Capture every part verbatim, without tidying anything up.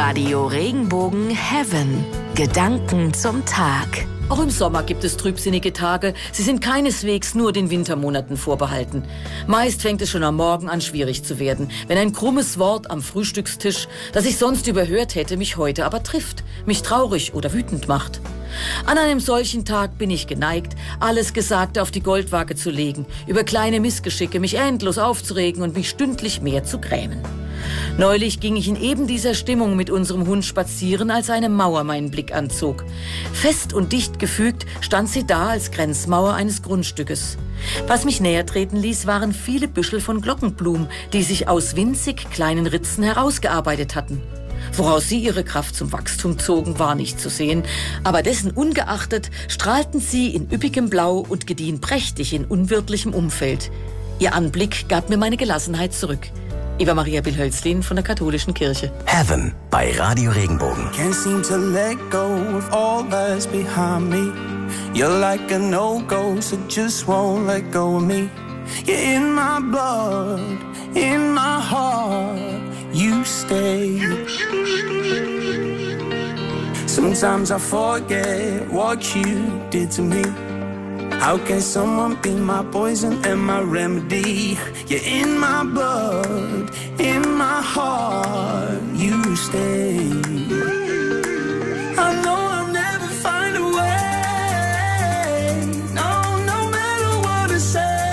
Radio Regenbogen Heaven. Gedanken zum Tag. Auch im Sommer gibt es trübsinnige Tage. Sie sind keineswegs nur den Wintermonaten vorbehalten. Meist fängt es schon am Morgen an, schwierig zu werden, wenn ein krummes Wort am Frühstückstisch, das ich sonst überhört hätte, mich heute aber trifft, mich traurig oder wütend macht. An einem solchen Tag bin ich geneigt, alles Gesagte auf die Goldwaage zu legen, über kleine Missgeschicke mich endlos aufzuregen und mich stündlich mehr zu grämen. Neulich ging ich in eben dieser Stimmung mit unserem Hund spazieren, als eine Mauer meinen Blick anzog. Fest und dicht gefügt stand sie da als Grenzmauer eines Grundstückes. Was mich näher treten ließ, waren viele Büschel von Glockenblumen, die sich aus winzig kleinen Ritzen herausgearbeitet hatten. Woraus sie ihre Kraft zum Wachstum zogen, war nicht zu sehen, aber dessen ungeachtet strahlten sie in üppigem Blau und gediehen prächtig in unwirtlichem Umfeld. Ihr Anblick gab mir meine Gelassenheit zurück. Eva Maria Bilhölzlin von der Katholischen Kirche. Heaven bei Radio Regenbogen. Can't seem to let go of all that's behind me. You're like a no-go, so just won't let go of me. You're in my blood, in my heart, you stay. Sometimes I forget what you did to me. How can someone be my poison and my remedy? You're in my blood, in my heart, you stay. I know I'll never find a way, no, no matter what I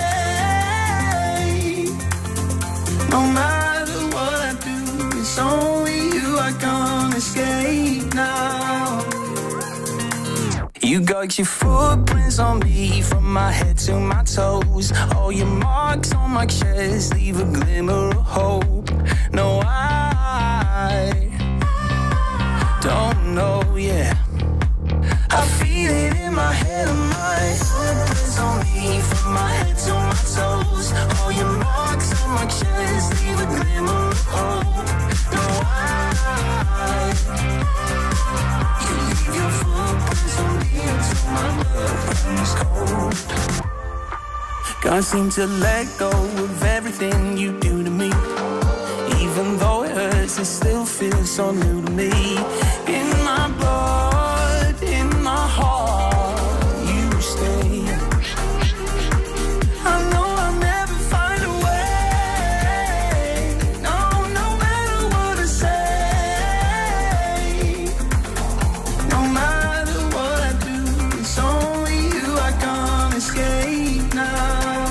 say. No matter what I do, it's only you I can't escape now. You got your footprints on me from my head to my toes. All your marks on my chest leave a glimmer of hope. No, I don't know, yeah. I feel it in my head and my footprints on me from my head to my toes. All your marks on my chest leave a glimmer of hope. No, I you leave your footprints on me until my blood runs cold. Can't seem to let go of everything you do to me. Even though it hurts, it still feels so new to me. In my blood, in my heart, you stay. I know I'll never find a way, no, no matter what I say. No matter what I do, it's only you I can't escape now.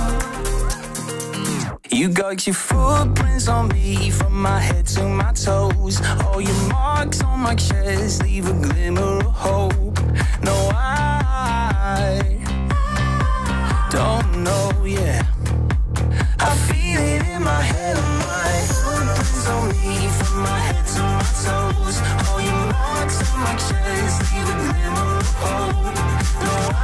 You got your footprints on me from my head to my toes. All your marks on my chest leave a glimmer of hope. No, I don't know, yeah. I feel it in my head and my footprints on me from my head to my toes. All your marks on my chest leave a glimmer of hope. No, I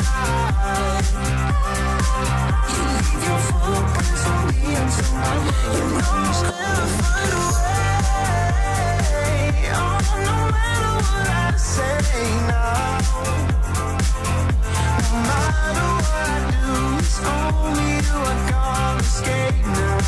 you leave your footprints on me until my lungs never find a way. Oh, no matter what I say now, no matter what I do, it's only you I can't escape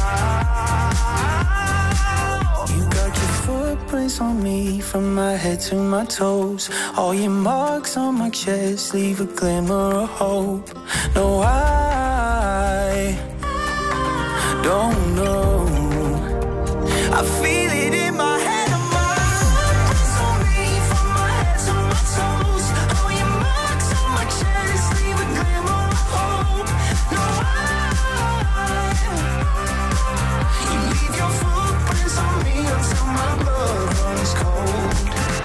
now. You got your footprints on me from my head to my toes. All your marks on my chest leave a glimmer of hope. No, I don't know. I feel it in my head and my footprints on me from my head to my toes. All your marks on my chest leave a glimmer of hope. No, I you leave your footprints on me until my blood runs cold.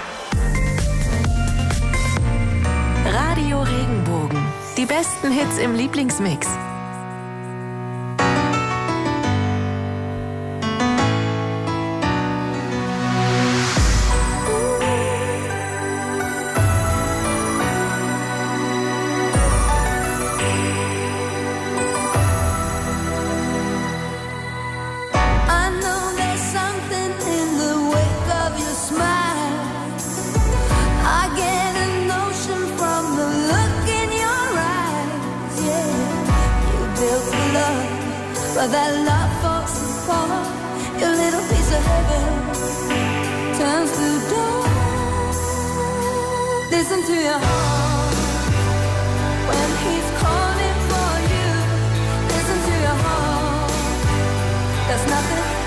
Radio Regenbogen. Die besten Hits im Lieblingsmix. But that love falls apart. Your little piece of heaven turns to Listen to your heart when he's calling for you. Listen to your heart. There's nothing